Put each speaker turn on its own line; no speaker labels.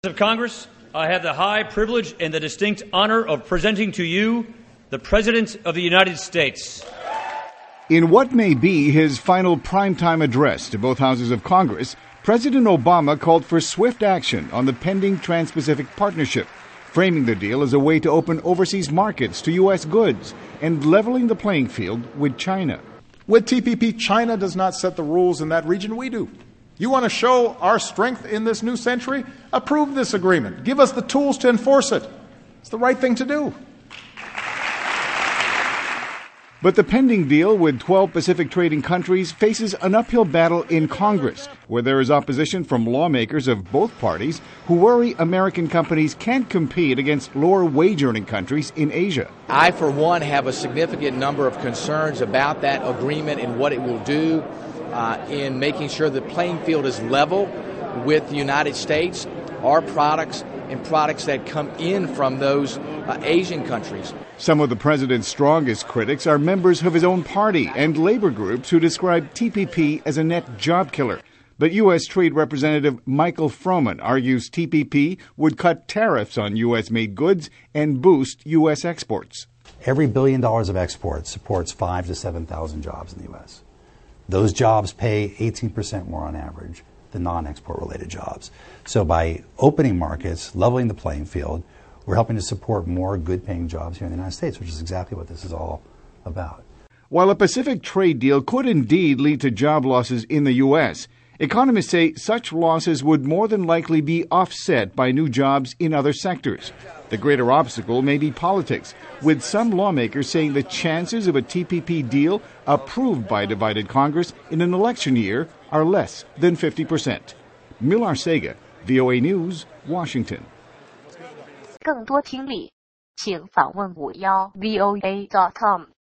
Of Congress, I have the high privilege and the distinct honor of presenting to you the President of the United States.
In what may be his final primetime address to both houses of Congress, President Obama called for swift action on the pending Trans-Pacific Partnership, framing the deal as a way to open overseas markets to U.S. goods and leveling the playing field with China.
With TPP, China does not set the rules in that region, we do. You want to show our strength in this new century? Approve this agreement. Give us the tools to enforce it. It's the right thing to do.
But the pending deal with 12 Pacific trading countries faces an uphill battle in Congress, where there is opposition from lawmakers of both parties who worry American companies can't compete against lower wage-earning countries in Asia.
I, for one, have a significant number of concerns about that agreement and what it will do in making sure the playing field is level with the United States, our products, and products that come in from those Asian countries.
Some of the president's strongest critics are members of his own party and labor groups who describe TPP as a net job killer. But U.S. Trade Representative Michael Froman argues TPP would cut tariffs on U.S.-made goods and boost U.S. exports.
Every $1 billion of exports supports 5,000 to 7,000 jobs in the U.S. Those jobs pay 18% more on average than non-export related jobs. So by opening markets, leveling the playing field, we're helping to support more good-paying jobs here in the United States, which is exactly what this is all about.
While a Pacific trade deal could indeed lead to job losses in the U.S., economists say such losses would more than likely be offset by new jobs in other sectors. The greater obstacle may be politics, with some lawmakers saying the chances of a TPP deal approved by a divided Congress in an election year are less than 50%. Millar Sega, VOA News, Washington.
更多听力，请访问51voa.com。